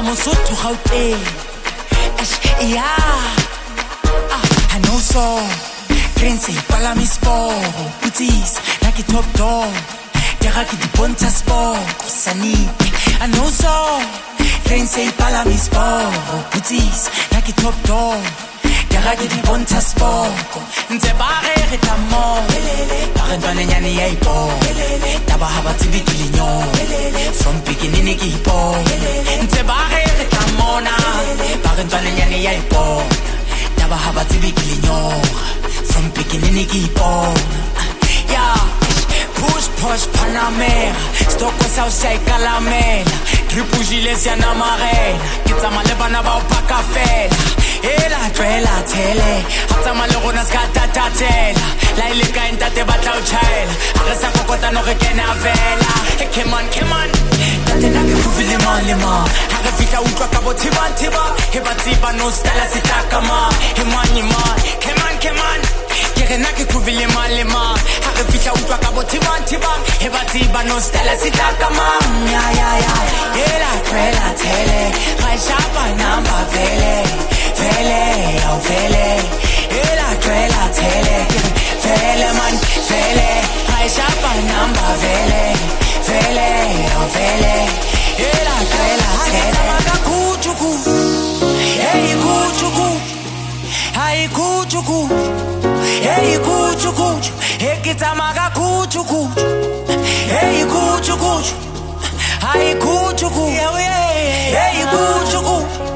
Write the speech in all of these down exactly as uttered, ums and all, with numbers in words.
Mosotho Gauteng. Yeah, ah, I know so. Prince Palami Sport, Putis, Naki Top Dog, Deraki di Ponta Sport, Sani. I know so. Prince Palami Sport, Putis, Naki Top Dog, Deraki di Ponta Sport. Nze bare reta mo, bare ntwana nyane ya ipo, taba haba tsibi kilinyo, from beginning ki ipo. Nze bare reta mona, bare ntwana nyane ya ipo, taba haba tsibi kilinyo, from beginning ki ipo. Yeah, push push Panamera, stoko sa usai Calamela, triple giles ya namarela, kitsa malebana ba o paka fela. Ela trela tele hatsa male rona ska tatatela la ile ka entate batla o chaela re sa kokota no re kena vela hey come on come on tate na ke kuvile male ma ha re fita utlwa ka bothiba thiba he batsiba no stala sitaka ma he manye ma come on come on ke re na ke kuvile male ma ha re fita utlwa ka bothiba thiba he batsiba no stala sitaka ma ya ya ya ela trela tele ga shapa namba vele Vele, oh vele, ela trela tele, vele man, vele, I shop a number, vele, vele, oh vele, ela trela tele. Maga kuchuku, hey kuchuku, hey kuchuku, hey kuchuku, hey kita maga kuchuku, hey kuchuku, hey kuchuku, hey kuchuku.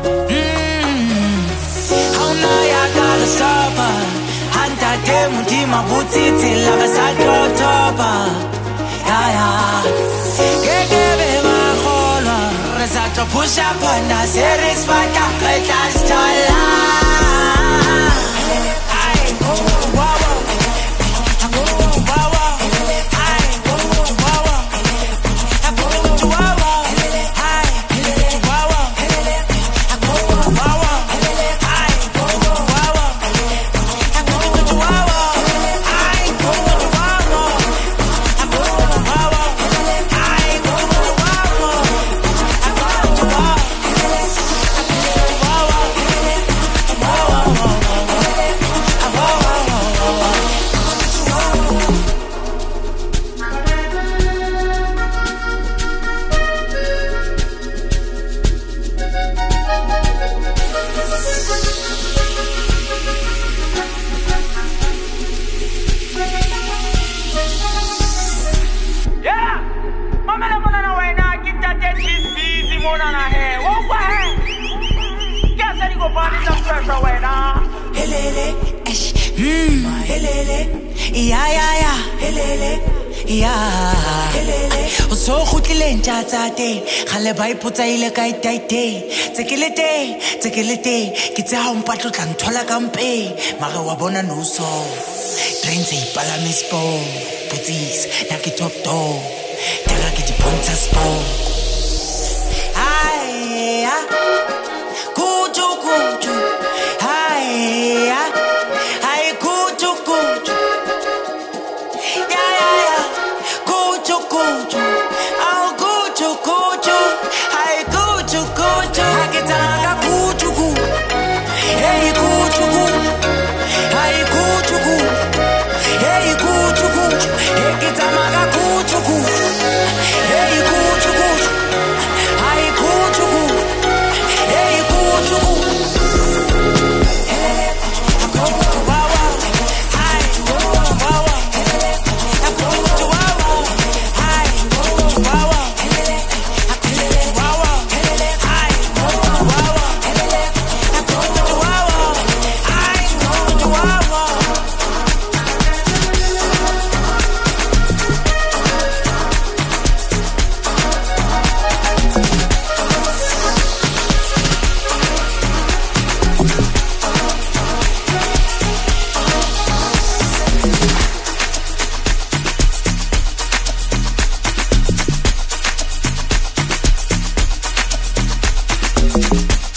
Ya gotta stop her. Hanta demu di mabutiti lava salto topa. Ya ya. Kekebe mahola. Resato push up on the series bata kletas tala. Ay, oh, wow. Gale ba ipotsa ile ka itaite tsekele te tsekele te ke tsa ha mpatlo tla nthola ka mpe mara wa bona no so trains e palame sport putis na ke top dog tera ke di ponta sport ai ya kuchu kuchu ai ya ai kuchu kuchu ya ya ya kuchu kuchu au kuchu kuchu ai kuchu kuchu akitaka kuchu hey kuchu ai kuchu hey kuchu ekitamaga kuchu hey kuchu ai kuchu hey kuchu We'll be right back.